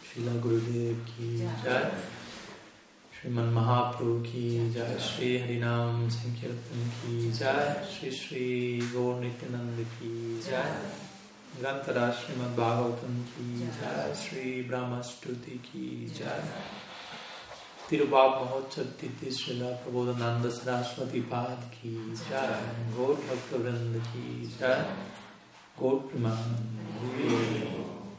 Srila Gurudev ki Jai, Sriman Mahaprabhu ki Jai, Shri Harinam Sankirtan ki Jai, Shri Shri Gaur Nityananda ki Jai, Grantara Srimad Bhagavatam ki Jai, Shri Brahma Stuti ki Jai, Tirubhav Mahotsav Tithi Srila Prabodhananda Saraswati Pad ki Jai, Gaur Bhakta Vrinda ki Jai, Gaur Premanandi.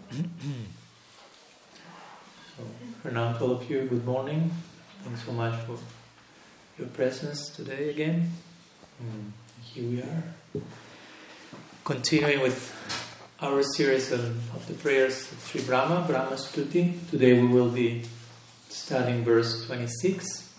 So, pranam to all of you, good morning. Thanks so much for your presence today again. Here we are, continuing with our series of the prayers of Sri Brahma, Brahma Stuti. Today we will be studying verse 26.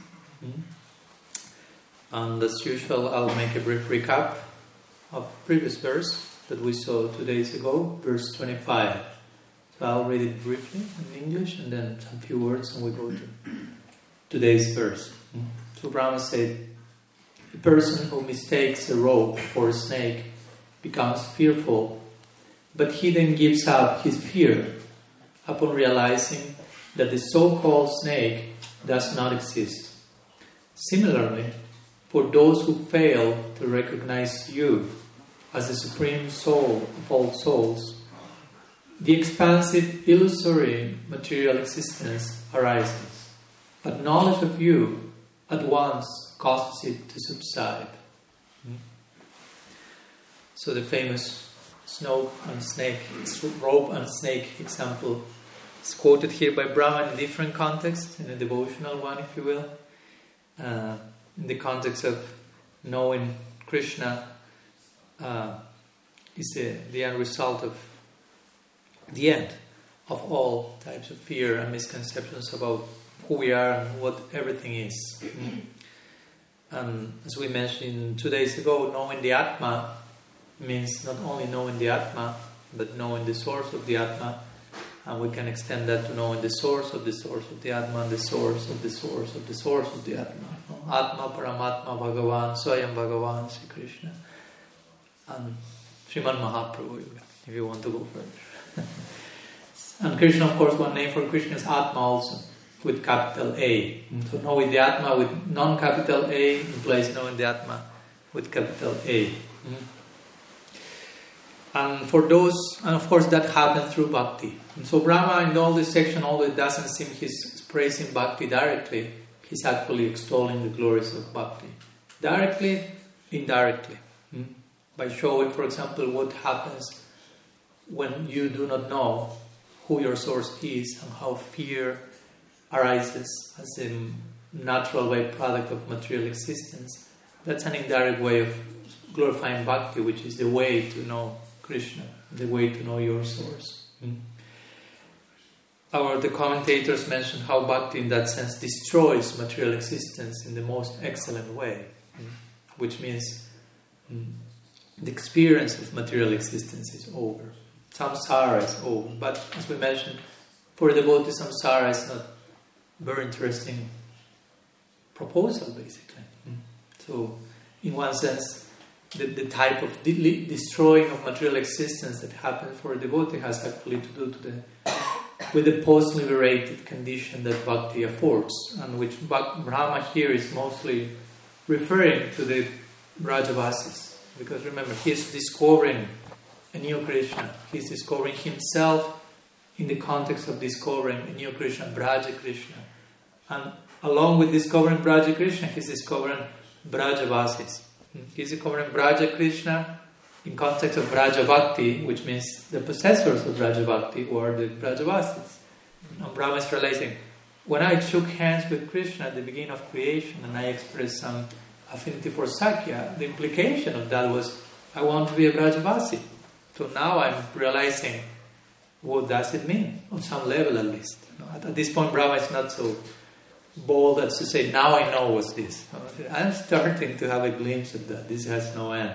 And as usual, I'll make a brief recap of the previous verse that we saw 2 days ago, verse 25. So I'll read it briefly in English and then some few words and we go to today's verse. So Brahma said, "The person who mistakes a rope for a snake becomes fearful, but he then gives up his fear upon realizing that the so-called snake does not exist. Similarly, for those who fail to recognize you as the supreme soul of all souls, the expansive, illusory material existence arises, but knowledge of you at once causes it to subside." So the famous rope and snake example is quoted here by Brahma in a different context, in a devotional one, if you will. In the context of knowing Krishna is the end result of the end of all types of fear and misconceptions about who we are and what everything is. And as we mentioned 2 days ago, knowing the Atma means not only knowing the Atma, but knowing the source of the Atma, and we can extend that to knowing the source of the Atma and the source of the source of the source of the Atma. Atma, Paramatma, Bhagavan, Swayam Bhagavan, Sri Krishna, and Sriman Mahaprabhu, if you want to go further. And Krishna, of course, one name for Krishna is Atma also, with capital A. So knowing the Atma with non-capital A implies knowing the Atma with capital A. And for those, and of course that happens through bhakti. And so Brahma in all this section, although it doesn't seem he's praising bhakti directly, he's actually extolling the glories of bhakti. Directly, indirectly. By showing, for example, what happens when you do not know who your source is and how fear arises as a natural byproduct of material existence. That's an indirect way of glorifying bhakti, which is the way to know Krishna, the way to know your source. The commentators mentioned how bhakti in that sense destroys material existence in the most excellent way, which means the experience of material existence is over. Samsara is over. But as we mentioned, for a devotee, samsara is not a very interesting proposal, basically. So, in one sense, the type of destroying of material existence that happens for a devotee has actually to do with the post-liberated condition that bhakti affords, and which Brahma here is mostly referring to the Brajavasis. Because remember, he is discovering a new Krishna. He is discovering himself in the context of discovering a new Krishna, Braja Krishna. And along with discovering Braja Krishna, he is discovering Brajavasis. He is discovering Braja Krishna in context of Braja Bhakti, which means the possessors of Braja Bhakti, who are the Brajavasis. And Brahma is realizing, when I shook hands with Krishna at the beginning of creation and I expressed some affinity for Sakya, the implication of that was, I want to be a Brajavasi. So now I'm realizing, what does it mean? On some level at least. At this point, Brahma is not so bold as to say, now I know what's this. I'm starting to have a glimpse of that. This has no end.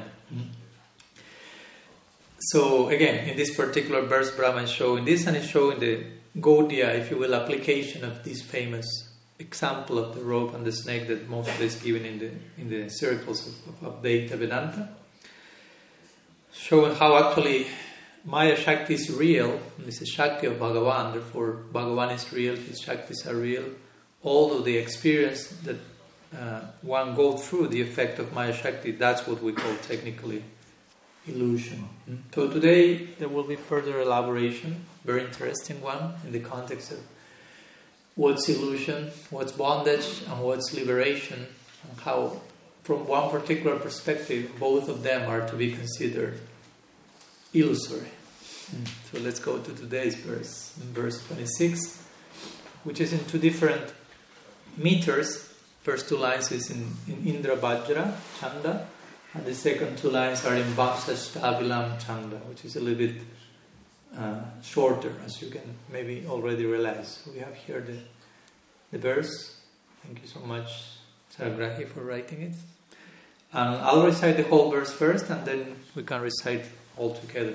So again, in this particular verse, Brahma is showing this, and is showing the Gaudiya, if you will, application of this famous example of the rope and the snake that mostly is given in the circles of Advaita Vedanta, showing how actually Maya Shakti is real, this is Shakti of Bhagavan, therefore Bhagavan is real, his Shaktis are real. Although the experience that one goes through, the effect of Maya Shakti, that's what we call technically illusion. So today there will be further elaboration, very interesting one, in the context of what's illusion, what's bondage, and what's liberation, and how, from one particular perspective, both of them are to be considered illusory. So let's go to today's verse, verse 26, which is in two different meters. First two lines is in Indra Vajra, Chanda, and the second two lines are in Vamsa Stabilam Chanda, which is a little bit shorter, as you can maybe already realize. We have here the verse. Thank you so much, Saragrahi, for writing it. And I'll recite the whole verse first, and then we can recite all together.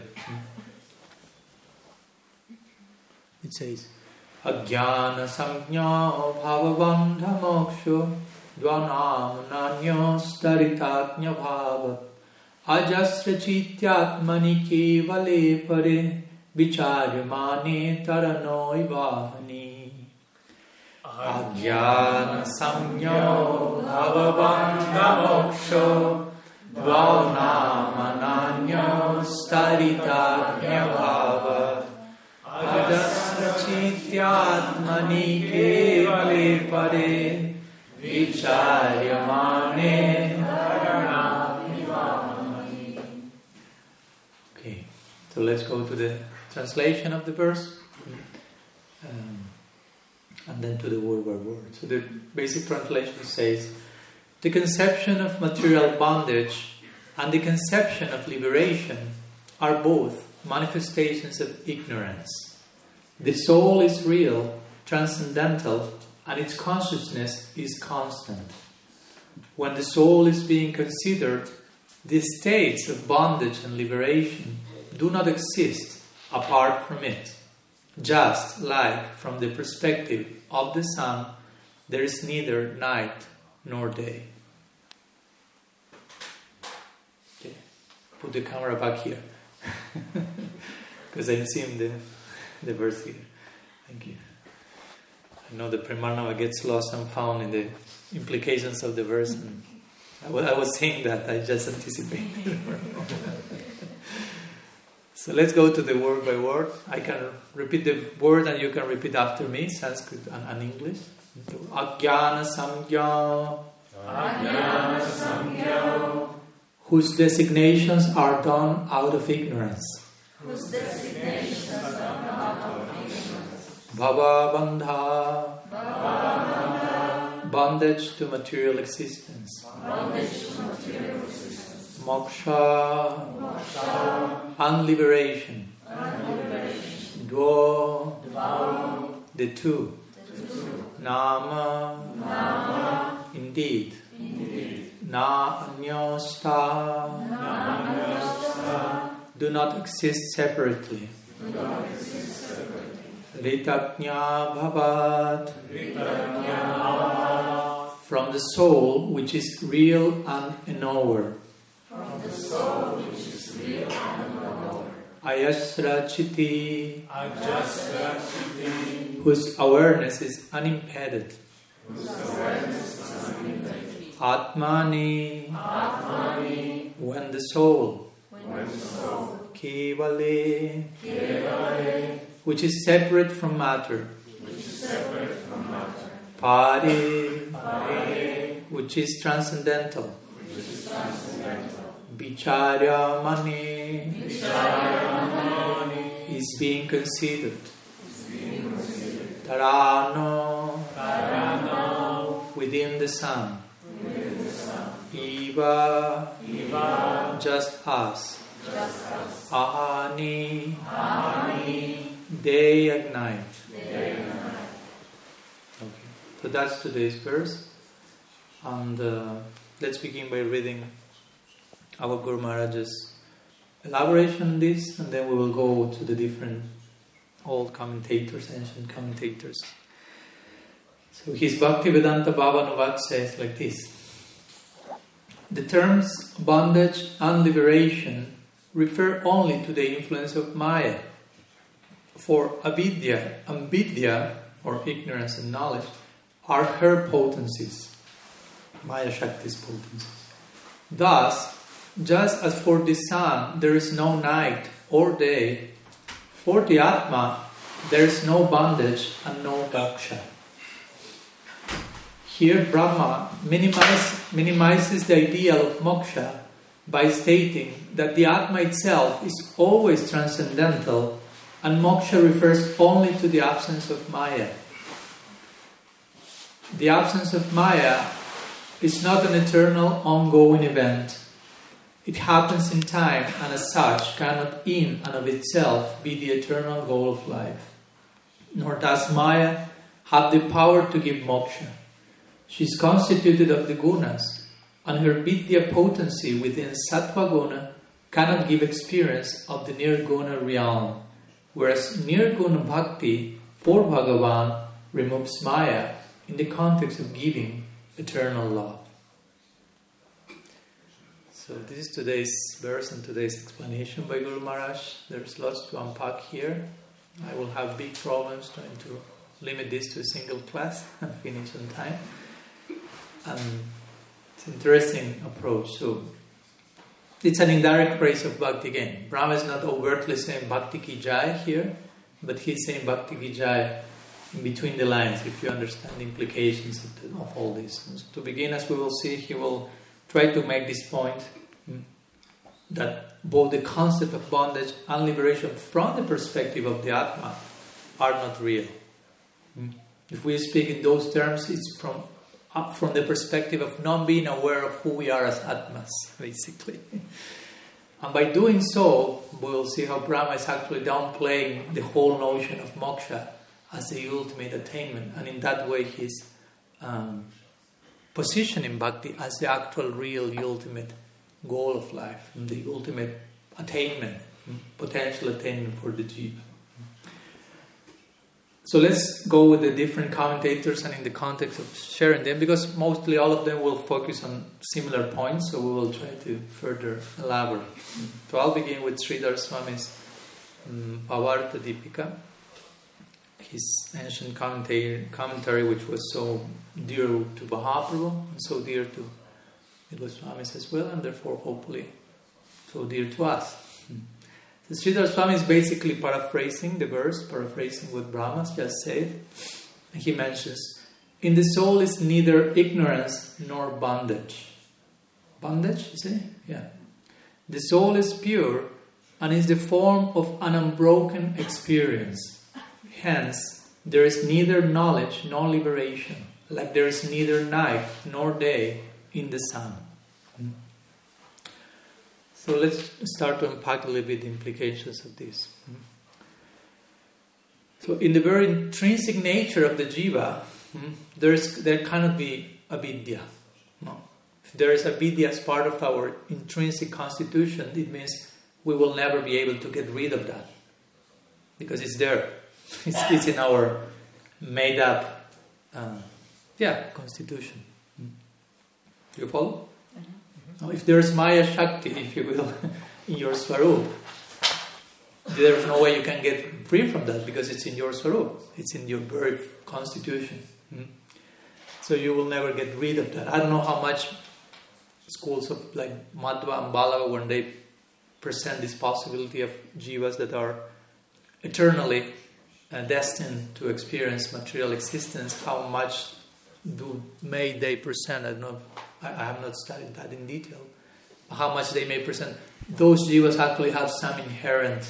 It says, Ajnana samjna bhavabandha moksho dvanam nanyo staritatnya bhava ajasra chityatmani kevale pare vicharyamane taranoi vahani. Ajnana samjna bhavabandha moksho dvanam nanyo staritatnya bhava ajasra chityatmani kevale pare vicharyamane taranami vahani. Okay, so let's go to the translation of the verse and then to the word by word. So the basic translation says, the conception of material bondage and the conception of liberation are both manifestations of ignorance. The soul is real, transcendental, and its consciousness is constant. When the soul is being considered, the states of bondage and liberation do not exist apart from it. Just like from the perspective of the sun, there is neither night nor day. Okay. Put the camera back here. Because I'm seeing the verse here. Thank you. I know the Premarnava gets lost and found in the implications of the verse. And I was saying that, I just anticipated. So let's go to the word by word. I can repeat the word and you can repeat after me, Sanskrit and English. Ajnana samjna. Ajnana samjna. Whose designations are done out of ignorance. Whose designations are done out of ignorance. Bhava bandha. Bhava bandha. Bondage to material existence. Bondage to material existence. Moksha. Moksha. And liberation. Dvo. The two. Nama. Nama. Indeed. Na anyosta. Do not exist separately. Ritatnya bhavat. From the soul which is real and a knower. Ayasra Chiti, whose awareness is unimpeded. Atmani, when the soul. Kevale, which is separate from matter. Pari, which is transcendental. Vicharyamani is being considered. Tarano, within the sun. Iva, just as. Ahani, day and night. Okay, so that's today's verse. And let's begin by reading our Guru Maharaj's elaboration on this, and then we will go to the different old commentators, ancient commentators. So his Bhaktivedanta Bhavanuvad says like this: the terms bondage and liberation refer only to the influence of Maya. For avidya, or ignorance and knowledge, are her potencies, Maya Shakti's potencies. Thus, just as for the sun there is no night or day, for the Atma there is no bondage and no moksha. Here Brahma minimizes the ideal of moksha by stating that the Atma itself is always transcendental and moksha refers only to the absence of Maya. The absence of Maya is not an eternal, ongoing event. It happens in time and as such cannot in and of itself be the eternal goal of life. Nor does Maya have the power to give moksha. She is constituted of the gunas, and her vidya potency within sattva guna cannot give experience of the nirguna realm, whereas nirguna bhakti for Bhagavan removes Maya in the context of giving eternal love. So this is today's verse and today's explanation by Guru Maharaj. There's lots to unpack here. I will have big problems trying to limit this to a single class and finish on time. It's an interesting approach. So it's an indirect praise of Bhakti again. Brahma is not overtly saying Bhakti Ki Jai here, but he's saying Bhakti Ki Jai in between the lines, if you understand the implications of all this. And so to begin, as we will see, he will try to make this point that both the concept of bondage and liberation from the perspective of the Atma are not real. If we speak in those terms, it's from the perspective of not being aware of who we are as Atmas, basically. And by doing so, we will see how Brahma is actually downplaying the whole notion of moksha as the ultimate attainment, and in that way he's positioning bhakti as the actual, real, the ultimate goal of life, and the ultimate attainment, potential attainment for the jiva. So let's go with the different commentators and in the context of sharing them, because mostly all of them will focus on similar points, so we will try to further elaborate. So I'll begin with Sridhar Swami's Bhavarta Dipika, his ancient commentary, which was so dear to Mahaprabhu and so dear to the Goswamis as well, and therefore hopefully so dear to us. So Sridhar Swami is basically paraphrasing the verse, paraphrasing what Brahma just said. He mentions, in the soul is neither ignorance nor bondage. Bondage, you see? Yeah. The soul is pure and is the form of an unbroken experience. Hence, there is neither knowledge nor liberation, like there is neither night nor day in the sun. So let's start to unpack a little bit the implications of this. So in the very intrinsic nature of the jiva, there cannot be avidya. No. If there is avidya as part of our intrinsic constitution, it means we will never be able to get rid of that, because it's there. It's in our made up constitution. You follow? Now, if there's Maya Shakti, if you will, in your Swarup, there's no way you can get free from that, because it's in your Swarup. It's in your very constitution. So you will never get rid of that. I don't know how much schools of like Madhva and Balaga, when they present this possibility of jivas that are eternally destined to experience material existence, how much may they present? I don't know. I have not studied that in detail. How much they may present. Those jivas actually have some inherent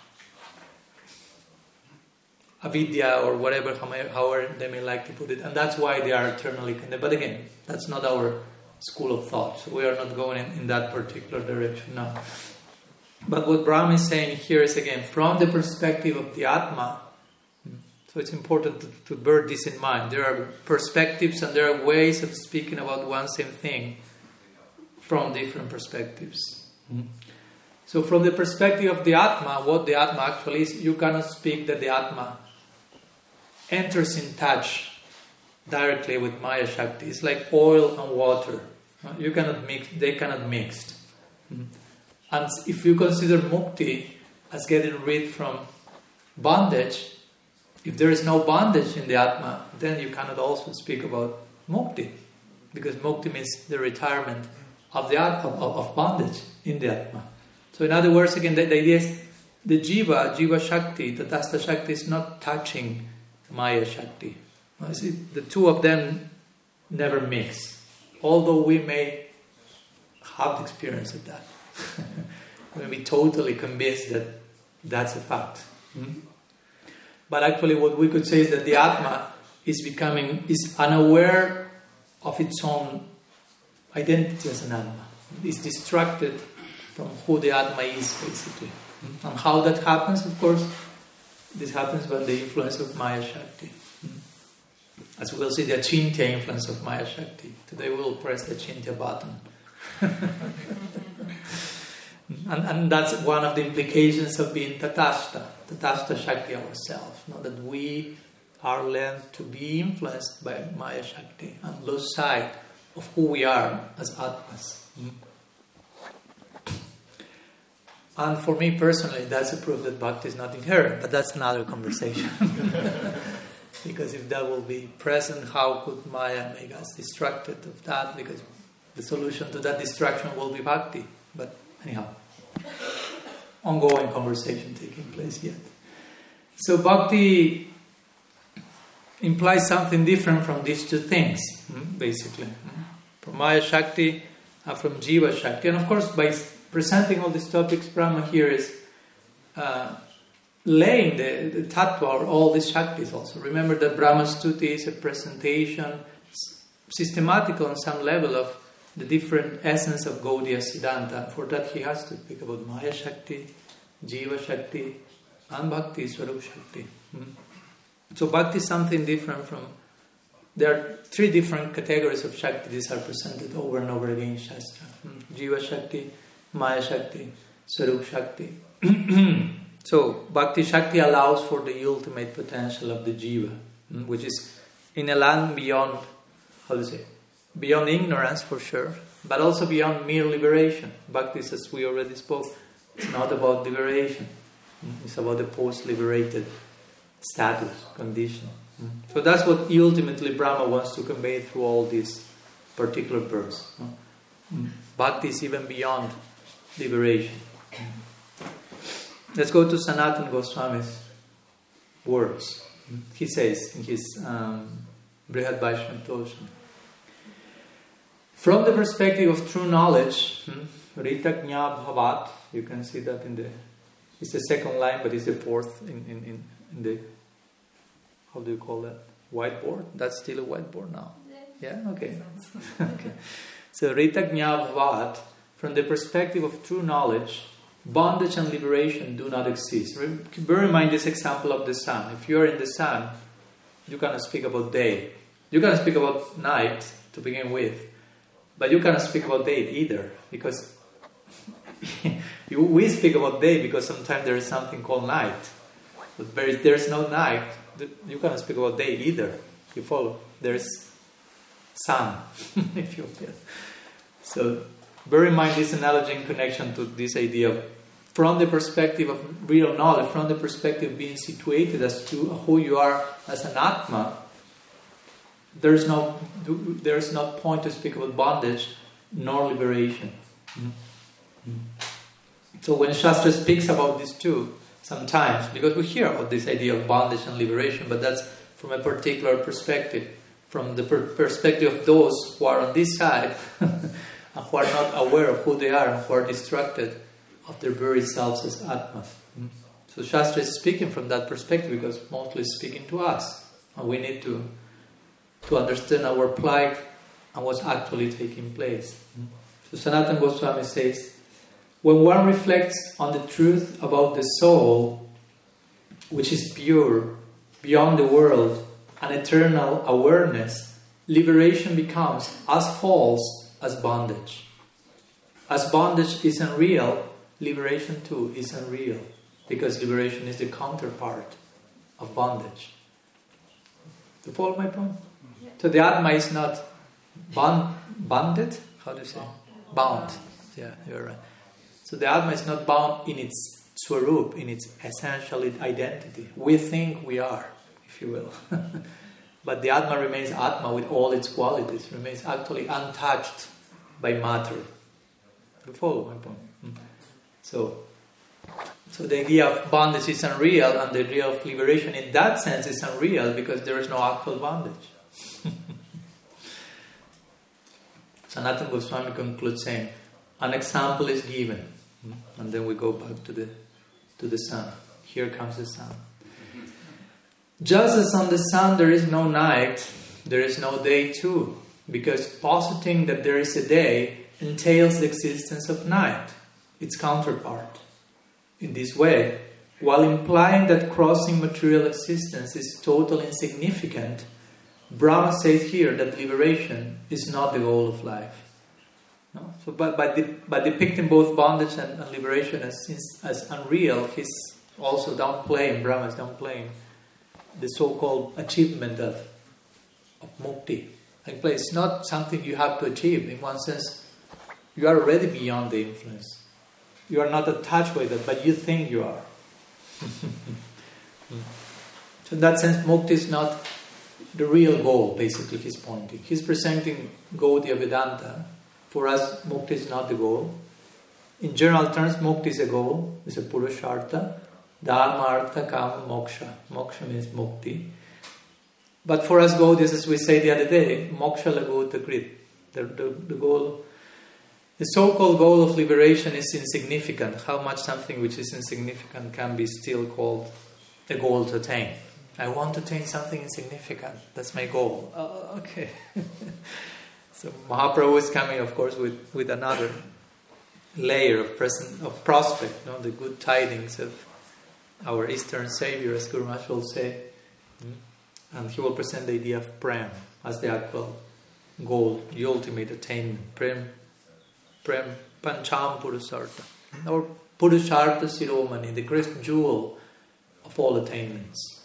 avidya or whatever, however they may like to put it, and that's why they are eternally condemned. But again, that's not our school of thought. So we are not going in that particular direction now. But what Brahma is saying here is, again, from the perspective of the Atma. So it's important to bear this in mind. There are perspectives and there are ways of speaking about one same thing from different perspectives. So from the perspective of the Atma, what the Atma actually is, you cannot speak that the Atma enters in touch directly with Maya Shakti. It's like oil and water. You cannot mix, they cannot mix. And if you consider mukti as getting rid from bondage, if there is no bondage in the Atma, then you cannot also speak about mukti, because mukti means the retirement of the of bondage in the Atma. So in other words, again, the idea is the Jiva Shakti, the Tatastha Shakti is not touching Maya Shakti. See, the two of them never mix, although we may have the experience of that. We may be totally convinced that that's a fact. But actually what we could say is that the Atma is unaware of its own identity as an Atma. It's distracted from who the Atma is, basically. And how that happens, of course, this happens by the influence of Maya Shakti. As we'll see, the Achintya influence of Maya Shakti. Today we will press the Achintya button. and that's one of the implications of being Tatastha Shakti ourselves. Not that we are learned to be influenced by Maya Shakti and lose sight of who we are as Atmas. And for me personally, that's a proof that bhakti is not inherent, but that's another conversation. Because if that will be present, how could Maya make us distracted of that? Because the solution to that distraction will be bhakti. But anyhow, ongoing conversation taking place yet. So bhakti implies something different from these two things, basically. From Maya Shakti and from Jiva Shakti. And of course, by presenting all these topics, Brahma here is laying the tattva or all these Shaktis also. Remember that Brahma Stuti is a presentation, systematical on some level, of the different essence of Gaudiya Siddhanta. For that he has to speak about Maya Shakti, Jiva Shakti, and Bhakti, Swarup Shakti. So Bhakti is something different from... There are three different categories of Shakti. These are presented over and over again in Shastra. Jiva Shakti, Maya Shakti, Swarup Shakti. So Bhakti Shakti allows for the ultimate potential of the Jiva, which is in a land beyond, beyond ignorance for sure, but also beyond mere liberation. Bhakti, as we already spoke, it's not about liberation. It's about the post-liberated status, condition. So that's what ultimately Brahma wants to convey through all these particular verses. Bhakti is even beyond liberation. Let's go to Sanatana Goswami's words. He says in his Brihad Vaishnava, from the perspective of true knowledge, Ritaknya Bhavat, you can see that it's the second line, but it's the fourth in the, how do you call that? Whiteboard? That's still a whiteboard now. Yeah? Okay. Okay. So Ritaknya Bhavat, from the perspective of true knowledge, bondage and liberation do not exist. Bear in mind this example of the sun. If you are in the sun, you cannot speak about day. You cannot speak about night to begin with, but you cannot speak about day either, because we speak about day because sometimes there is something called night. But there is no night. You cannot speak about day either. You follow? There is sun, if you will. So bear in mind this analogy in connection to this idea of, from the perspective of real knowledge, from the perspective of being situated as to who you are as an Atma, there is no point to speak about bondage nor liberation. So when Shastra speaks about these two, sometimes, because we hear about this idea of bondage and liberation, but that's from a particular perspective, from the perspective of those who are on this side, and who are not aware of who they are, and who are distracted of their very selves as Atmas. So Shastra is speaking from that perspective, because mostly it's speaking to us. And we need to understand our plight and what's actually taking place. So Sanatana Goswami says, when one reflects on the truth about the soul, which is pure, beyond the world, and eternal awareness, liberation becomes as false as bondage. As bondage is unreal, liberation too is unreal, because liberation is the counterpart of bondage. Do you follow my point? Yeah. So the Atma is not bonded? How do you say? Bound. Yeah, you're right. So the Atma is not bound in its Swarup, in its essential identity. We think we are, if you will. But the Atma remains Atma with all its qualities, remains actually untouched by matter. You follow my point? So the idea of bondage is unreal, and the idea of liberation in that sense is unreal because there is no actual bondage. Sanatana Goswami concludes saying, an example is given. And then we go back to the sun. Here comes the sun. Just as on the sun there is no night, there is no day too. Because positing that there is a day entails the existence of night, its counterpart. In this way, while implying that crossing material existence is totally insignificant, Brahma says here that liberation is not the goal of life. No? So by depicting both bondage and liberation as unreal, he's also downplaying, Brahma is downplaying the so-called achievement of mukti. Like, it's not something you have to achieve. In one sense, you are already beyond the influence. You are not attached with it, but you think you are. So in that sense, mukti is not the real goal, basically, he's pointing. He's presenting Gaudiya Vedanta. For us, mukti is not the goal. In general terms, mukti is a goal, it's a purushartha. Dharma, artha, kama, moksha. Moksha means mukti. But for us Gaudiyas, as we say the other day, moksha laguta krit. The goal, the so-called goal of liberation is insignificant. How much something which is insignificant can be still called a goal to attain. I want to attain something insignificant. That's my goal. Okay. So Mahaprabhu is coming, of course, with another layer of prospect, the good tidings of our Eastern Savior, as Guru Maharaj will say. And he will present the idea of Prem as the actual goal, the ultimate attainment. Prem Pancham Purusartha. Or Purushartha Siromani, the great jewel of all attainments.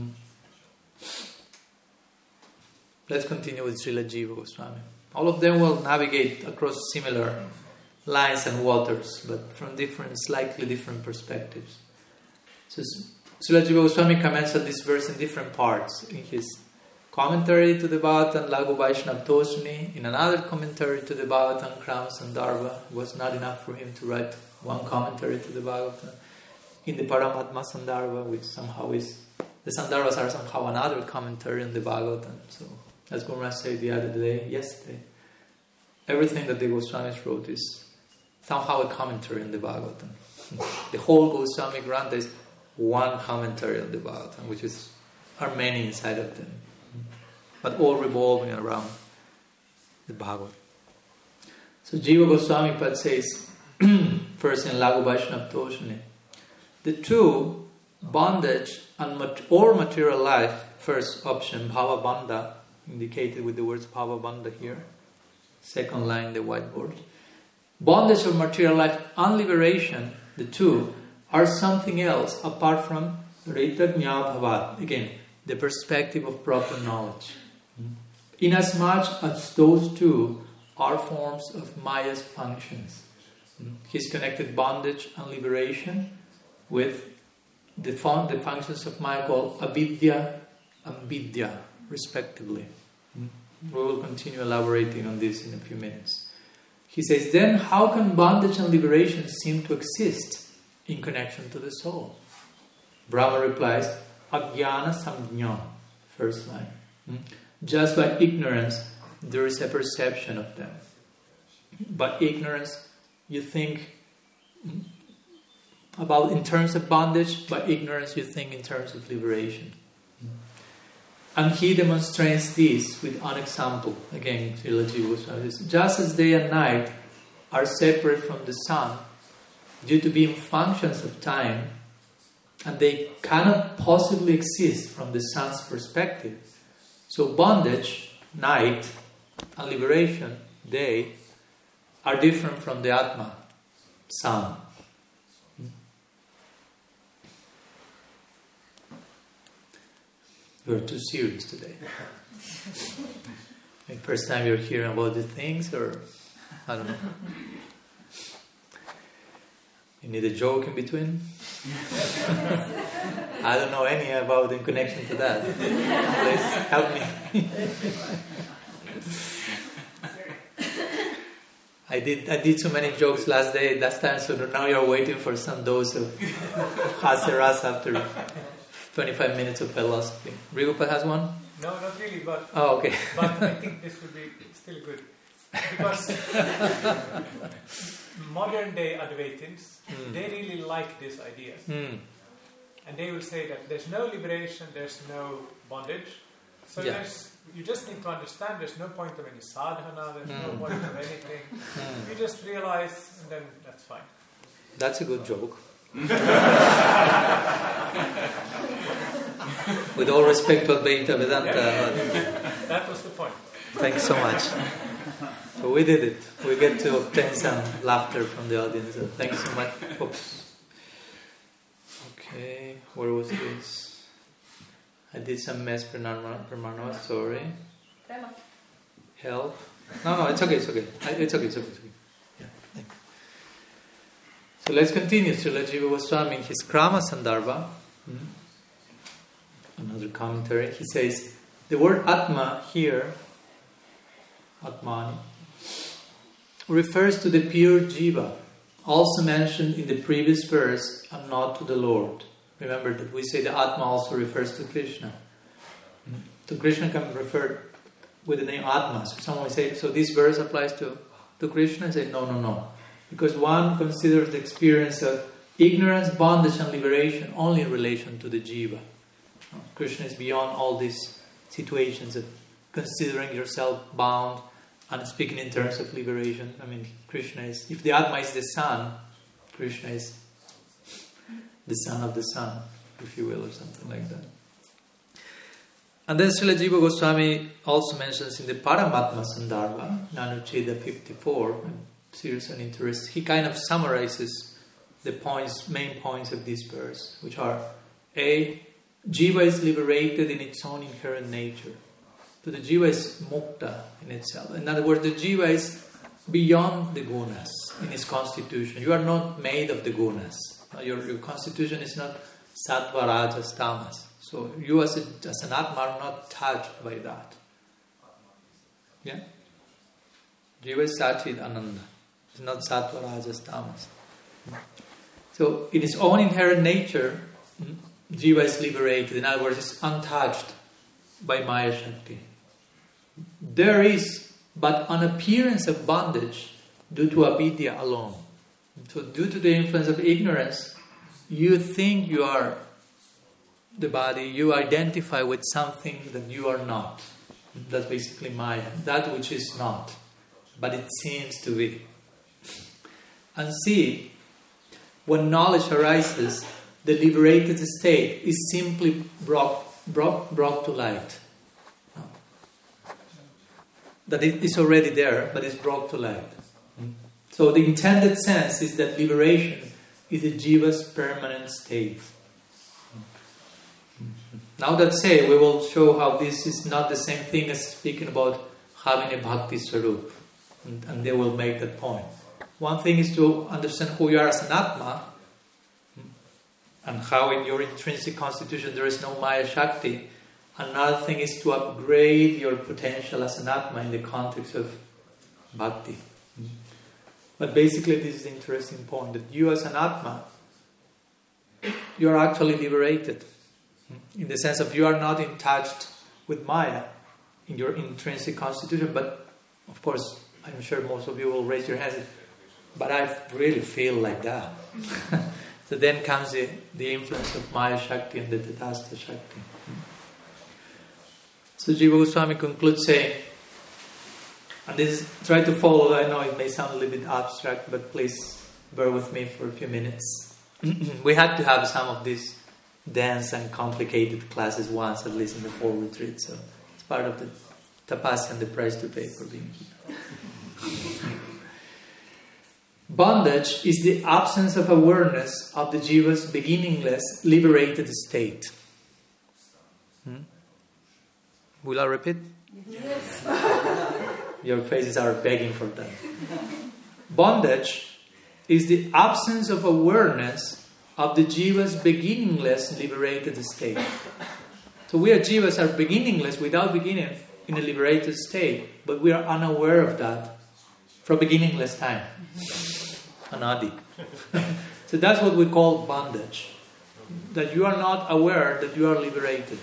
Let's continue with Srila Jiva Goswami. All of them will navigate across similar lines and waters, but from slightly different perspectives. So Srila Jiva Goswami comments on this verse in different parts. In his commentary to the Bhagavatam, Lagu Vaishnava Toshni, in another commentary to the Bhagavatam, Kram Sandarbha. It was not enough for him to write one commentary to the Bhagavatam. In the Paramatma Sandarbha, which somehow is, the Sandarbhas are somehow another commentary on the Bhagavatam. So, as Guru Maharaj said yesterday, everything that the Goswamis wrote is somehow a commentary on the Bhagavatam. The whole Goswami Grantha is one commentary on the Bhagavatam, which are many inside of them, but all revolving around the Bhagavad. So Jiva Goswami Pad says, first in Lagu Vaishnava Toshni, the two, bondage or material life, first option, Bhava Bandha, indicated with the words Bhava Bandha here, second line, the whiteboard. Bondage or material life and liberation, the two, are something else apart from Rita Jñā Bhavat. Again, the perspective of proper knowledge. Inasmuch as those two are forms of Maya's functions. He's connected bondage and liberation with the functions of Maya called avidya and vidya, respectively. We will continue elaborating on this in a few minutes. He says, then how can bondage and liberation seem to exist in connection to the soul? Brahma replies, Ajnana Samjna, first line. Just by ignorance, there is a perception of them. By ignorance, you think about in terms of bondage. By ignorance, you think in terms of liberation. And he demonstrates this with an example. Again, Srila Jiva Goswami says, just as day and night are separate from the sun due to being functions of time, and they cannot possibly exist from the sun's perspective. So bondage, night, and liberation, day, are different from the Atma, sun. We're too serious today. Like first time you're hearing about these things, or I don't know. You need a joke in between? I don't know any about in connection to that. Please help me. I did so many jokes last time, so now you're waiting for some dose of haseras after 25 minutes of philosophy. Rigopal has one? No, not really, but okay. But I think this would be still good. Because modern day Advaitins, they really like this idea. And they will say that there's no liberation, there's no bondage. So you just need to understand there's no point of any sadhana, there's no point of anything. You just realize, and then that's fine. That's a good joke. With all respect to Advaita Vedanta. That was the point. Thanks so much. So we did it. We get to obtain some laughter from the audience. So thanks so much. Oops. Okay, where was this? I did some mess Pramana, sorry. Help. No, it's okay. It's okay. Yeah, thank you. So let's continue. Srila Jiva Goswami in his Krama Sandarbha, another commentary, he says, the word Atma here, Atmani, refers to the pure Jiva, also mentioned in the previous verse, and not to the Lord. Remember that we say the Atma also refers to Krishna. So Krishna can be referred with the name Atma. So someone will say, so this verse applies to Krishna? I say, no. Because one considers the experience of ignorance, bondage and liberation only in relation to the Jiva. Krishna is beyond all these situations of considering yourself bound and speaking in terms of liberation. I mean, Krishna is, if the Atma is the sun, Krishna is the son of the sun, if you will, or something like that. And then Srila Jiva Goswami also mentions in the Paramatma Sandarbha, Nanucheda 54, serious and interest, he kind of summarizes the main points of this verse, which are A, Jiva is liberated in its own inherent nature. So the Jiva is mukta in itself. In other words, the Jiva is beyond the gunas in its constitution. You are not made of the gunas. Your constitution is not sattva, rajas, tamas. So you as an Atma are not touched by that. Yeah? Jiva is Satchit Ananda. It's not sattva, rajas, tamas. So in its own inherent nature, Jiva is liberated. In other words, it's untouched by Maya Shakti. There is but an appearance of bondage due to avidya alone. So due to the influence of ignorance, you think you are the body, you identify with something that you are not. That's basically Maya, that which is not, but it seems to be. And see, when knowledge arises, the liberated state is simply brought to light. That it is already there, but it's brought to light. So the intended sense is that liberation is the Jiva's permanent state. Now that say, we will show how this is not the same thing as speaking about having a bhakti swarup. And they will make that point. One thing is to understand who you are as an Atma, and how in your intrinsic constitution there is no Maya Shakti. Another thing is to upgrade your potential as an Atma in the context of bhakti. But basically this is the interesting point, that you as an Atma, you are actually liberated. In the sense of you are not in touch with Maya in your intrinsic constitution, but of course, I'm sure most of you will raise your hands, but I really feel like that. So then comes the influence of Maya Shakti and the Tatastha Shakti. So Jiva Goswami concludes saying, and this is, try to follow, I know it may sound a little bit abstract, but please bear with me for a few minutes. We had to have some of these dense and complicated classes once, at least in the 4 retreats. So it's part of the tapasya and the price to pay for being here. Bondage is the absence of awareness of the jiva's beginningless, liberated state. Will I repeat? Yes. Your faces are begging for that. Bondage is the absence of awareness of the jiva's beginningless liberated state. So we as jivas are beginningless without beginning in a liberated state, but we are unaware of that from beginningless time. Anadi. So that's what we call bondage. That you are not aware that you are liberated.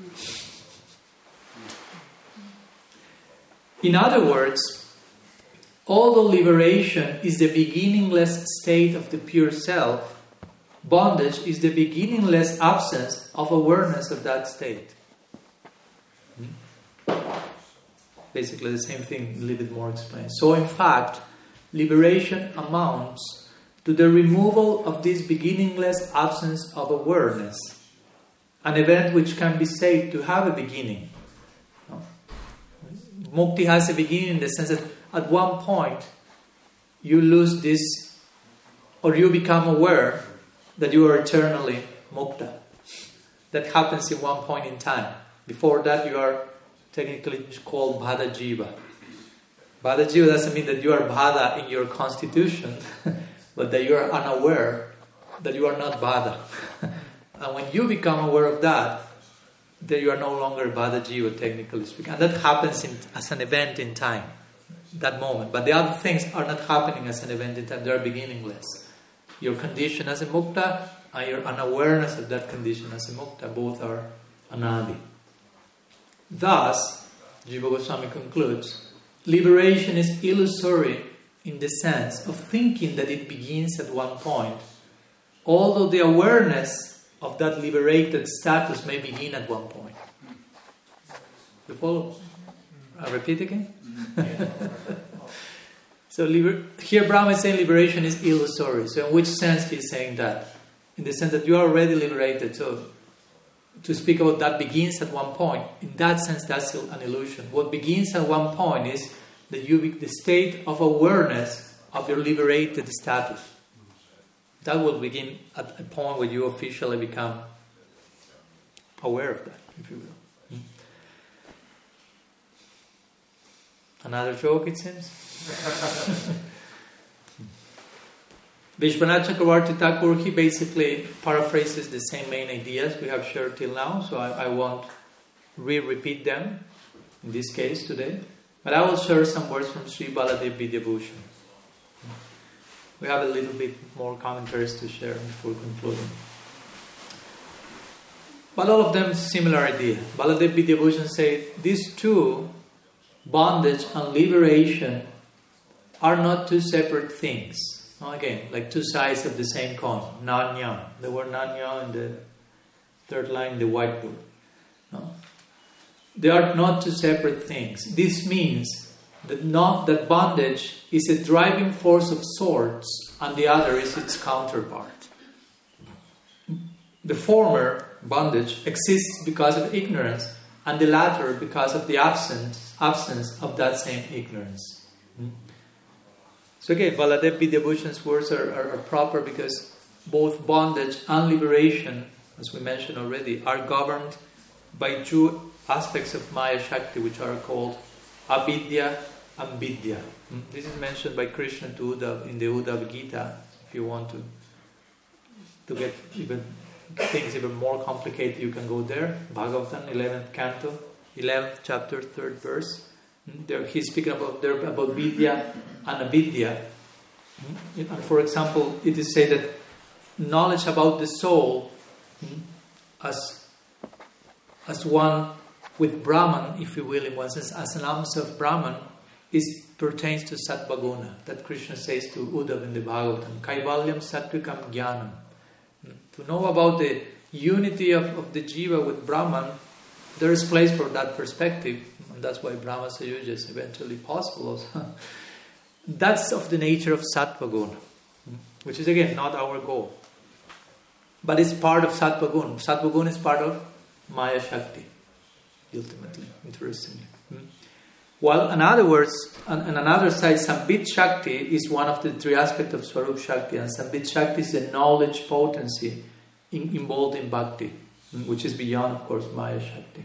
In other words, although liberation is the beginningless state of the pure self, bondage is the beginningless absence of awareness of that state. Basically the same thing, a little bit more explained. So in fact, liberation amounts to the removal of this beginningless absence of awareness, an event which can be said to have a beginning. Mukti has a beginning in the sense that at one point you lose this, or you become aware that you are eternally mukta. That happens in one point in time. Before that you are technically called Bhada Jiva. Bhada Jiva doesn't mean that you are Bhada in your constitution, but that you are unaware that you are not Bhada. And when you become aware of that, then you are no longer Bhada Jiva, technically speaking. And that happens as an event in time, that moment. But the other things are not happening as an event in time, they are beginningless. Your condition as a mukta and your unawareness of that condition as a mukta, both are anadi. Thus, Jiva Goswami concludes, liberation is illusory in the sense of thinking that it begins at one point, although the awareness of that liberated status may begin at one point. You follow? I'll repeat again. So here Brahma is saying liberation is illusory. So in which sense he's saying that? In the sense that you are already liberated. So to speak about that begins at one point, in that sense that's an illusion. What begins at one point is that the state of awareness of your liberated status. That will begin at a point where you officially become aware of that, if you will. Another joke, it seems. Vishwanath Chakravarti Thakur, he basically paraphrases the same main ideas we have shared till now, so I won't repeat them in this case today, but I will share some words from Sri Baladev Vidyabhushan. We have a little bit more commentaries to share before concluding. But all of them similar idea. Baladev Vidyabhushan said, these two, bondage and liberation, are not two separate things. Again, like two sides of the same coin. Nanya. The word nanya in the third line in the whiteboard. No? They are not two separate things. This means that bondage is a driving force of sorts, and the other is its counterpart. The former, bondage, exists because of ignorance, and the latter because of the absence of that same ignorance. So again, Baladev Vidyabhushan's words are proper because both bondage and liberation, as we mentioned already, are governed by two aspects of Maya Shakti, which are called avidya and vidya. This is mentioned by Krishna to Uddhav in the Uddhav Gita. If you want to get things even more complicated, you can go there. Bhagavatam, 11th canto, 11th chapter, 3rd verse. There he's speaking about vidya and avidya. And for example, it is said that knowledge about the soul as one with Brahman, if you will, in one sense, as an amsa of Brahman, pertains to Sattva Guna. That Krishna says to Uddhav in the Bhagavatam, Kaivalyam Sattvikam Jnanam. To know about the unity of the Jiva with Brahman, there is place for that perspective, and that's why Brahma Sayuja is eventually possible also. That's of the nature of Sattva Guna, which is again not our goal. But it's part of Sattva Guna. Sattva Guna is part of Maya Shakti, ultimately, interestingly. While in other words, on another side, Sambit Shakti is one of the three aspects of Swarup Shakti, and Sambit Shakti is the knowledge potency involved in Bhakti, which is beyond, of course, Maya Shakti.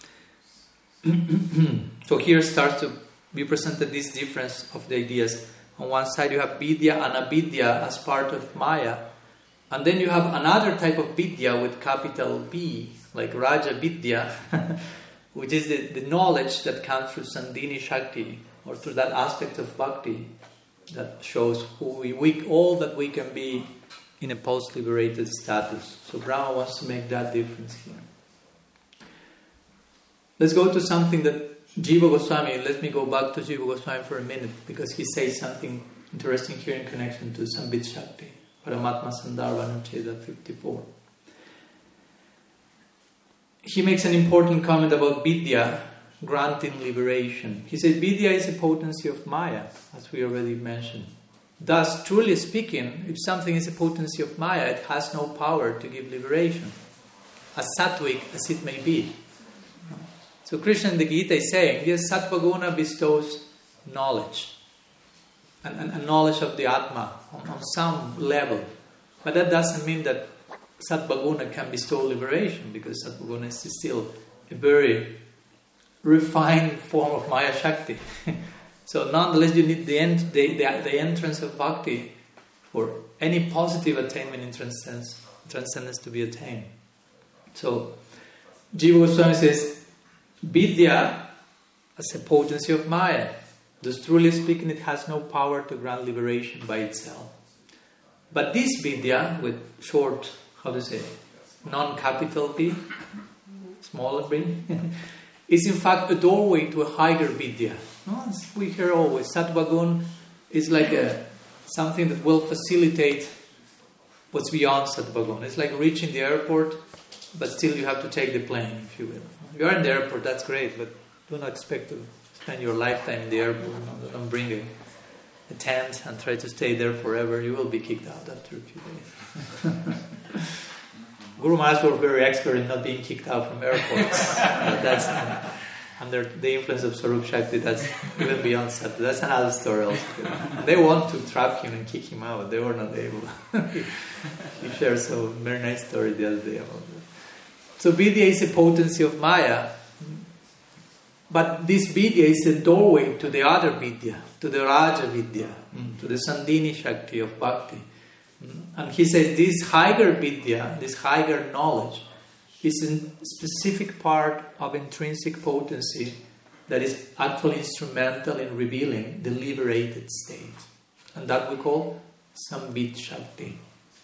So here starts to be presented this difference of the ideas. On one side you have vidya and avidya as part of Maya. And then you have another type of vidya with capital B, like Raja Vidya, which is the knowledge that comes through Sandhini Shakti, or through that aspect of bhakti that shows all that we can be in a post-liberated status. So Brahma wants to make that difference here. Let's go to something that Jiva Goswami, let me go back to Jiva Goswami for a minute, because he says something interesting here in connection to Sambit Shakti. Paramatma Sandarbha Anucheda 54. He makes an important comment about Vidya granting liberation. He says Vidya is a potency of Maya, as we already mentioned. Thus, truly speaking, if something is a potency of Maya, it has no power to give liberation, as sattvic as it may be. So Krishna in the Gita is saying, yes, Sattva Guna bestows knowledge, and knowledge of the Atma on some level. But that doesn't mean that Sattva Guna can bestow liberation, because Sattva Guna is still a very refined form of Maya Shakti. So nonetheless, you need the entrance of bhakti for any positive attainment in transcendence to be attained. So Jiva Goswami says, Vidya as a potency of Maya. Thus, truly speaking, it has no power to grant liberation by itself. But this Vidya, with short, non-capital B, smaller B, is in fact a doorway to a higher Vidya. As we hear always, Sattva Guna is like something that will facilitate what's beyond Sattva Guna. It's like reaching the airport, but still you have to take the plane, if you will. If you are in the airport, that's great, but do not expect to spend your lifetime in the airport. Don't bring a tent and try to stay there forever. You will be kicked out after a few days. Guru Maharaj was very expert in not being kicked out from airports. That's under the influence of Swarup Shakti. That's even beyond Sattva. That's another story also. They want to trap him and kick him out. They were not able. He shared a very nice story the other day about that. So Vidya is a potency of Maya, but this Vidya is a doorway to the other Vidya, to the Raja Vidya, to the Sandhini Shakti of Bhakti. And he says this higher Vidya, this higher knowledge, is a specific part of intrinsic potency that is actually instrumental in revealing the liberated state. And that we call Sambit Shakti.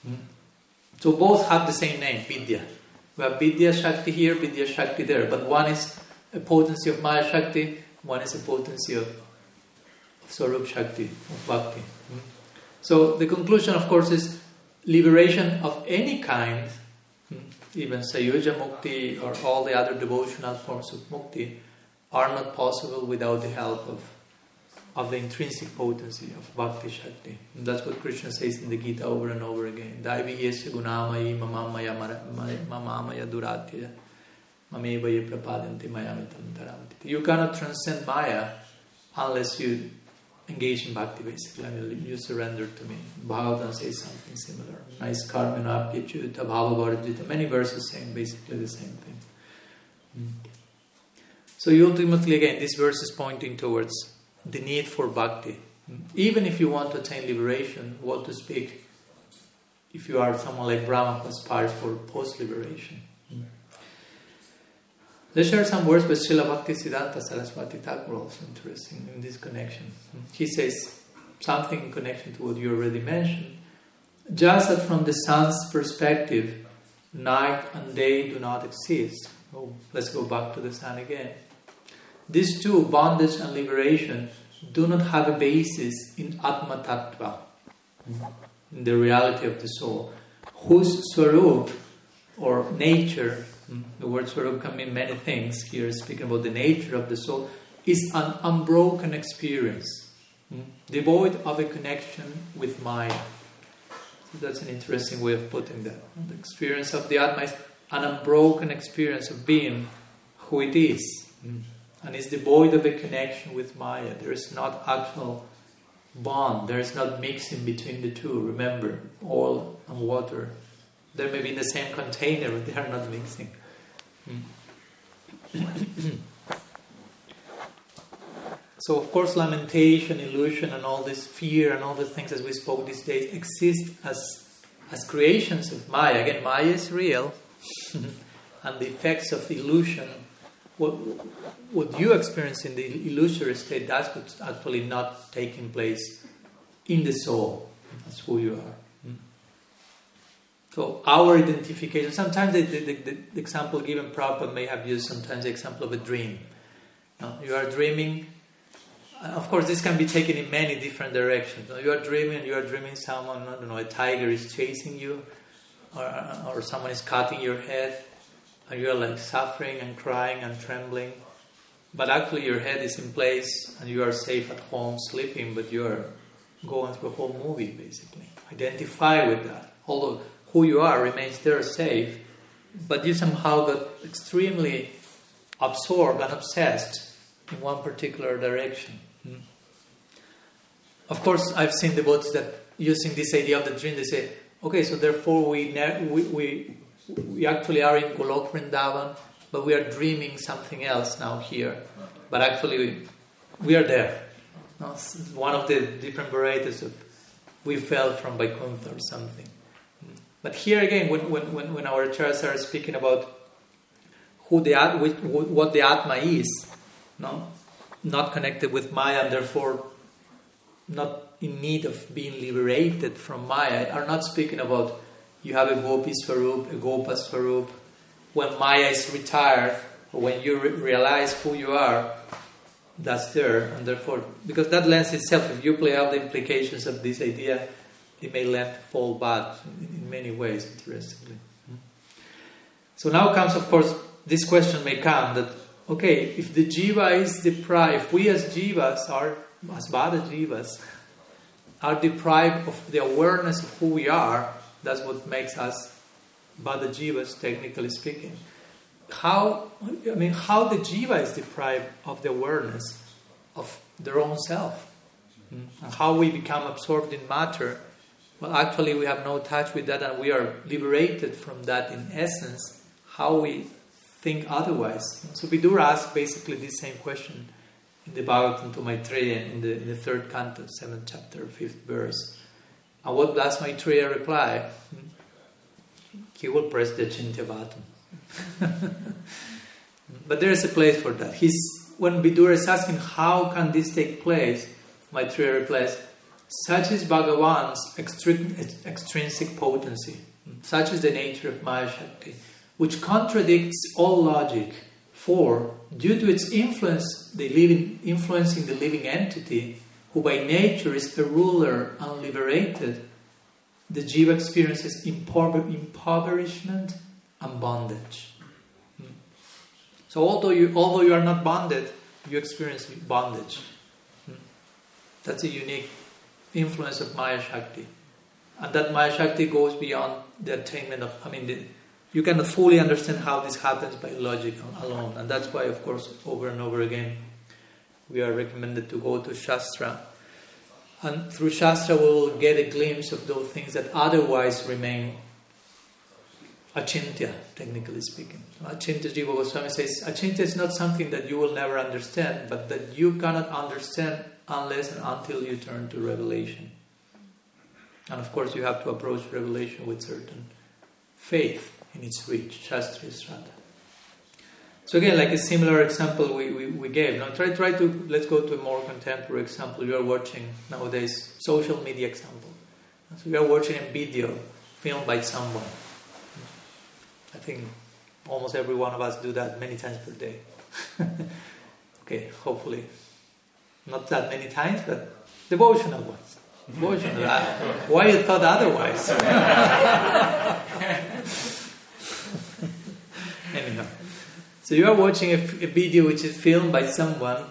So both have the same name, Vidya. We have Vidya Shakti here, Vidya Shakti there. But one is a potency of Maya Shakti, one is a potency of Swarup Shakti, of Bhakti. So the conclusion, of course, is liberation of any kind, even Sayuja Mukti or all the other devotional forms of Mukti, are not possible without the help of the intrinsic potency of Bhakti Shakti. And that's what Krishna says in the Gita over and over again. Daivi yesya gunamayi mamamaya duratya mamevaye prapadanti mayamitam taranti. You cannot transcend Maya unless you engage in Bhakti, basically. I mean, you surrender to me. Bhagavatam says something similar. Nice karmana apyachyuta bhava varjita. Many verses saying basically the same thing. So ultimately, again, this verse is pointing towards the need for bhakti. Even if you want to attain liberation, what to speak if you are someone like Brahma who aspires for post-liberation. Let's share some words with Srila Bhaktisiddhanta Saraswati Thakur, also interesting in this connection. He says something in connection to what you already mentioned. Just that from the sun's perspective, night and day do not exist. Oh, let's go back to the sun again. These two, bondage and liberation, do not have a basis in Atma Tattva, in the reality of the soul, whose Swarup or nature, the word Swarup can mean many things, here speaking about the nature of the soul, is an unbroken experience, devoid of a connection with Maya. So that's an interesting way of putting that. The experience of the Atma is an unbroken experience of being who it is. And is devoid of a connection with Maya. There is not actual bond. There is not mixing between the two. Remember, oil and water. They may be in the same container, but they are not mixing. So of course lamentation, illusion, and all this fear and all the things as we spoke these days exist as creations of Maya. Again, Maya is real, and the effects of the illusion, what you experience in the illusory state, that's what's actually not taking place in the soul. That's who you are. So our identification, sometimes the example given, Prabhupada may have used sometimes the example of a dream. You are dreaming. Of course, this can be taken in many different directions. You are dreaming someone, I don't know, a tiger is chasing you, or someone is cutting your head, and you are like suffering and crying and trembling. But actually your head is in place and you are safe at home sleeping, but you are going through a whole movie basically. Identify with that. Although who you are remains there safe, but you somehow got extremely absorbed and obsessed in one particular direction. Of course, I've seen devotees that using this idea of the dream, they say, okay, so therefore we actually are in Golok Vrindavan, but we are dreaming something else now here. But actually, we are there. No? One of the different varieties of we fell from Vaikuntha or something. But here again, when our acharyas are speaking about what the Atma is, no? Not connected with Maya and therefore not in need of being liberated from Maya, are not speaking about you have a Gopi Swarup, a Gopa Swarup. When Maya is retired, or when you realize who you are, that's there. And therefore, because that lends itself, if you play out the implications of this idea, it may lend to fall bad in many ways, interestingly. So now comes, of course, this question may come that, okay, if the jiva is deprived, if we as jivas are, as Bada jivas, are deprived of the awareness of who we are, that's what makes us Bada jivas, technically speaking. How the jiva is deprived of the awareness of their own self. And how we become absorbed in matter. Well, actually we have no touch with that and we are liberated from that in essence. How we think otherwise. So Vidura asked basically the same question in the Bhagavatam to Maitreya in the 3rd canto, 7th chapter, 5th verse. And what does Maitreya reply? He will press the Achintya button. But there is a place for that. When Vidura is asking how can this take place, Maitreya replies, such is Bhagavan's extrinsic potency, such is the nature of Maya Shakti, which contradicts all logic, for due to its influencing the living entity, who by nature is a ruler unliberated, the jiva experiences impoverishment and bondage. So although you are not bonded, you experience bondage. That's a unique influence of Maya Shakti. And that Maya Shakti goes beyond the attainment of, you cannot fully understand how this happens by logic alone. And that's why, of course, over and over again, we are recommended to go to Shastra. And through Shastra, we will get a glimpse of those things that otherwise remain achintya, technically speaking. Achintya, Jiva Goswami says, achintya is not something that you will never understand, but that you cannot understand unless and until you turn to revelation. And of course, you have to approach revelation with certain faith in its reach, Shastriya Sraddha. So again, like a similar example we gave. Now let's go to a more contemporary example. You are watching nowadays social media example. So you are watching a video filmed by someone. I think almost every one of us do that many times per day. Okay, hopefully not that many times, but devotional ones. Devotional. Why you thought otherwise? Anyhow. So you are watching a video which is filmed by someone,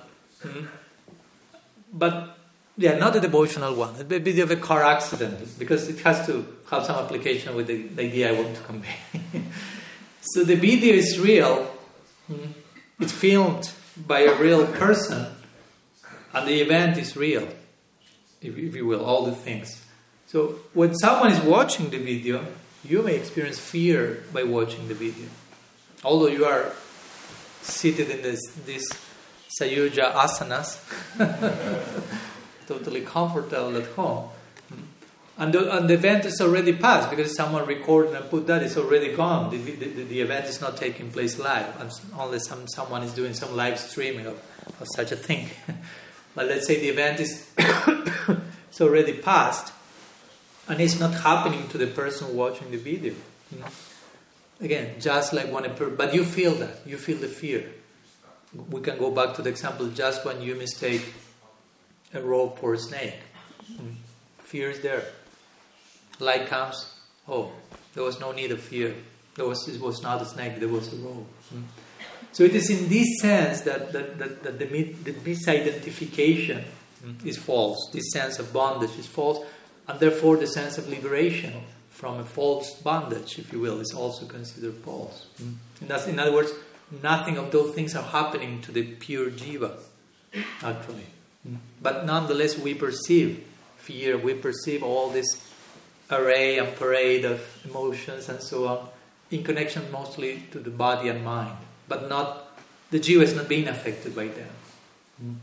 but not a devotional one, a video of a car accident, because it has to have some application with the idea I want to convey. So the video is real, it's filmed by a real person, and the event is real, if you will, all the things. So when someone is watching the video, you may experience fear by watching the video. Although you are seated in this Sayuja asanas, totally comfortable at home. And the event is already past because someone recorded and put that, it's already gone. The event is not taking place live, unless someone is doing some live streaming of such a thing. But let's say the event is it's already past, and it's not happening to the person watching the video. Again, just like when but you feel that, you feel the fear. We can go back to the example, just when you mistake a rope for a snake. Fear is there. Light comes, oh, there was no need of fear. It was not a snake, there was a rope. So it is in this sense that the misidentification is false. This sense of bondage is false, and therefore the sense of liberation from a false bondage, if you will, is also considered false. And that's, in other words, nothing of those things are happening to the pure jiva, actually. But nonetheless, we perceive fear, we perceive all this array and parade of emotions and so on, in connection mostly to the body and mind, but not, the jiva is not being affected by them.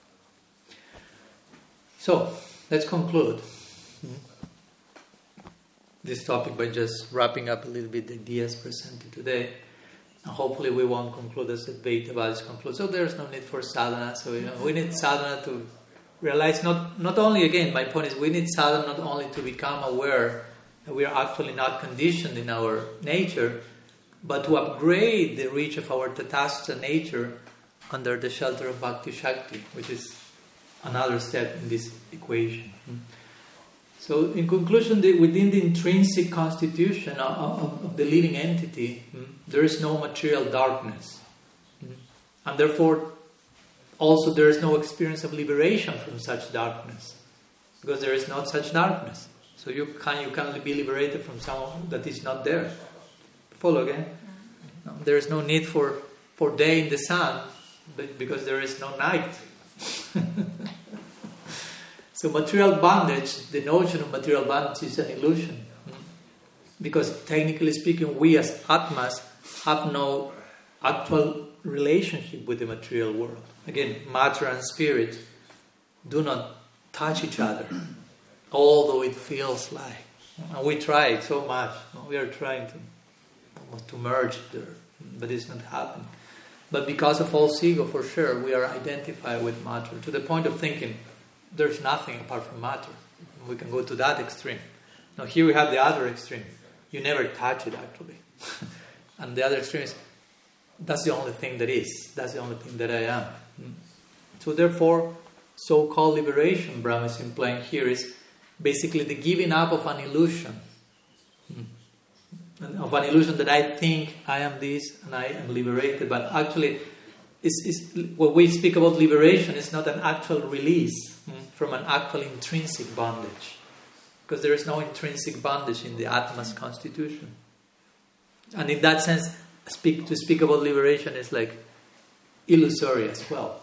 So, let's conclude this topic by just wrapping up a little bit the ideas presented today. And hopefully we won't conclude as Advaita Vadas conclude. So there's no need for sadhana. So we need sadhana to realize not only, again, my point is we need sadhana not only to become aware that we are actually not conditioned in our nature, but to upgrade the reach of our Tathastha nature under the shelter of Bhakti Shakti, which is another step in this equation. So in conclusion, within the intrinsic constitution of the living entity, there is no material darkness. And therefore, also there is no experience of liberation from such darkness, because there is not such darkness. So you can be liberated from someone that is not there. Follow again? No, there is no need for day in the sun, because there is no night. So material bondage, the notion of material bondage is an illusion. Because technically speaking, we as Atmas have no actual relationship with the material world. Again, matter and spirit do not touch each other, although it feels like. And we try so much. We are trying to merge there, but it's not happening. But because of false ego, for sure, we are identified with matter to the point of thinking there's nothing apart from matter. We can go to that extreme. Now here we have the other extreme. You never touch it, actually. And the other extreme is, that's the only thing that is. That's the only thing that I am. So therefore, so-called liberation, Brahma is implying here, is basically the giving up of an illusion. Of an illusion that I think I am this and I am liberated. But actually, when we speak about liberation, it's not an actual release from an actual intrinsic bondage. Because there is no intrinsic bondage in the Atma's constitution. And in that sense, to speak about liberation is like illusory as well.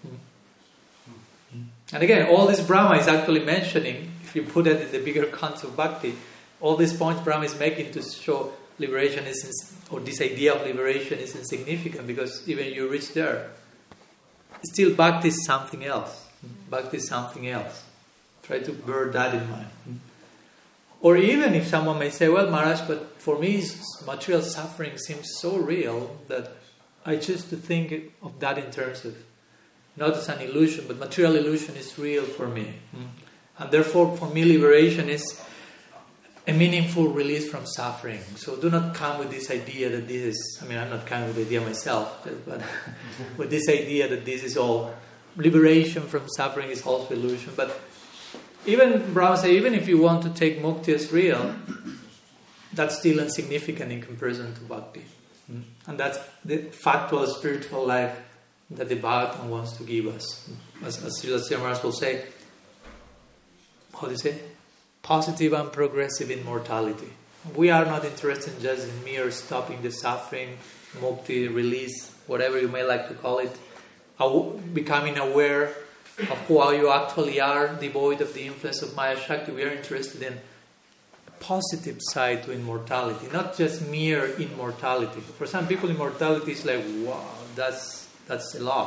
And again, all this Brahma is actually mentioning, if you put it in the bigger context of bhakti, all these points Brahma is making to show liberation or this idea of liberation is insignificant, because even you reach there, still bhakti is something else. Bhakti is something else. Try to bear that in mind. Or even if someone may say, well, Maharaj, but for me material suffering seems so real that I choose to think of that in terms of not as an illusion, but material illusion is real for me. And therefore for me liberation is a meaningful release from suffering. So do not come with this idea that this is, I'm not coming with the idea myself, but with this idea that this is all, liberation from suffering is also illusion. But even Brahma says, even if you want to take mukti as real, that's still insignificant in comparison to bhakti. And that's the factual spiritual life that the Bhagavatam wants to give us. As Srila Maharaj will say, how do you say? Positive and progressive immortality. We are not interested just in mere stopping the suffering, mukti, release, whatever you may like to call it, becoming aware of who you actually are, devoid of the influence of Maya Shakti. We are interested in a positive side to immortality, not just mere immortality. For some people, immortality is like, wow, that's a lot.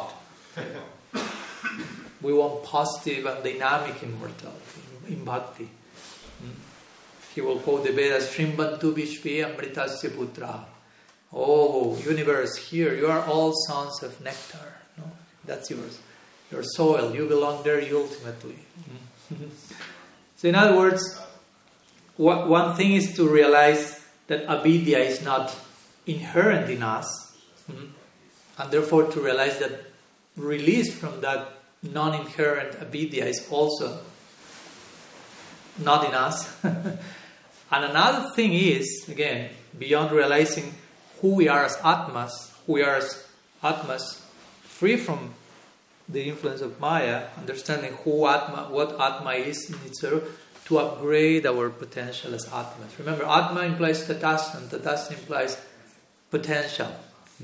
We want positive and dynamic immortality in bhakti. He will quote the Vedas, Shrimbantu Vishve Amritasya Putra. Oh, universe, here you are all sons of nectar. No? That's yours. Your soil, you belong there ultimately. So in other words, one thing is to realize that avidya is not inherent in us, and therefore to realize that release from that non-inherent avidya is also not in us. And another thing is, again, beyond realizing who we are as Atmas, free from the influence of Maya, understanding what Atma is in itself, to upgrade our potential as Atmas. Remember, Atma implies Tathastha, Tathastha implies potential.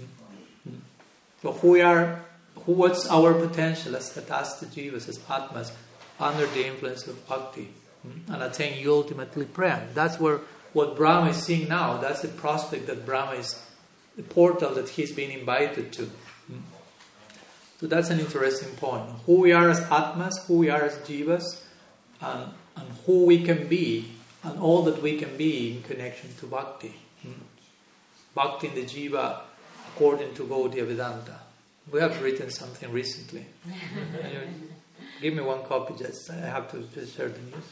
So what's our potential as Tathastha Jivas, as Atmas, under the influence of Bhakti, and attain ultimately Prem. That's what Brahma is seeing now. That's the prospect that Brahma is, the portal that he's being invited to. So that's an interesting point. Who we are as Atmas, who we are as Jivas, and who we can be, and all that we can be in connection to Bhakti. Bhakti in the Jiva according to Gaudiya Vedanta. We have written something recently. Give me one copy, just I have to just share the news.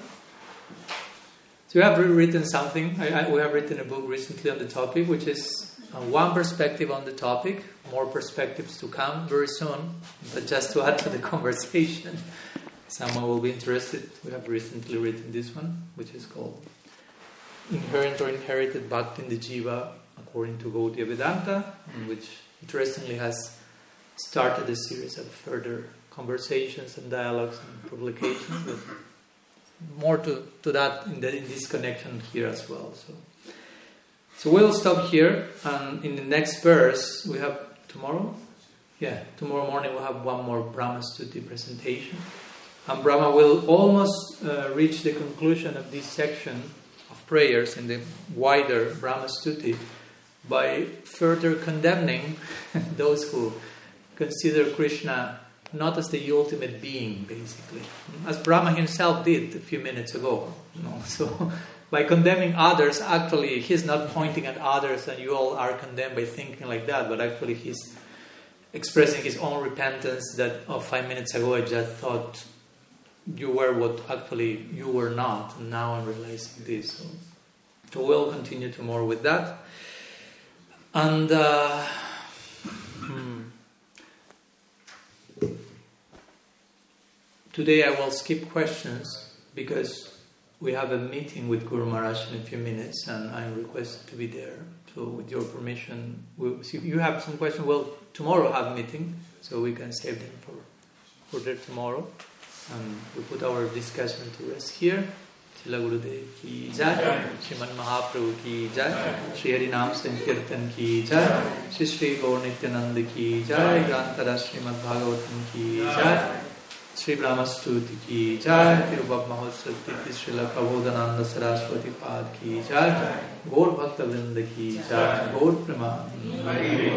So we have written something. We have written a book recently on the topic, which is one perspective on the topic. More perspectives to come very soon. But just to add to the conversation, someone will be interested. We have recently written this one, which is called Inherent or Inherited Bhakti in the Jiva according to Gaudiya Vedanta, which interestingly has started a series of further conversations and dialogues and publications, but more to that in this connection here as well. So we'll stop here, and in the next verse we have tomorrow morning we'll have one more Brahma Stuti presentation, and Brahma will almost reach the conclusion of this section of prayers in the wider Brahma Stuti by further condemning those who consider Krishna not as the ultimate being, basically, as Brahma himself did a few minutes ago. So by condemning others, actually he's not pointing at others and you all are condemned by thinking like that, but actually he's expressing his own repentance that 5 minutes ago I just thought you were what actually you were not, and now I'm realizing this. So we'll continue tomorrow with that. And today I will skip questions because we have a meeting with Guru Maharaj in a few minutes and I'm requested to be there. So with your permission, if you have some questions, we'll tomorrow have a meeting, so we can save them for tomorrow. And we put our discussion to rest here. Srila Gurudev ki jai, Sriman Mahaprabhu ki jai, Sri Harinam Sankirtan ki jai, Sri Sri Gaur Nityananda ki jai, Grantara Srimad Bhagavatam ki jai, Sri Brahma Stuti ki jai, Tirubhav Mahotsav Titi Srila Prabodhananda Saraswati Pad ki jai, Gaur Bhakta Vrinda ki jai, Gaur Premanand.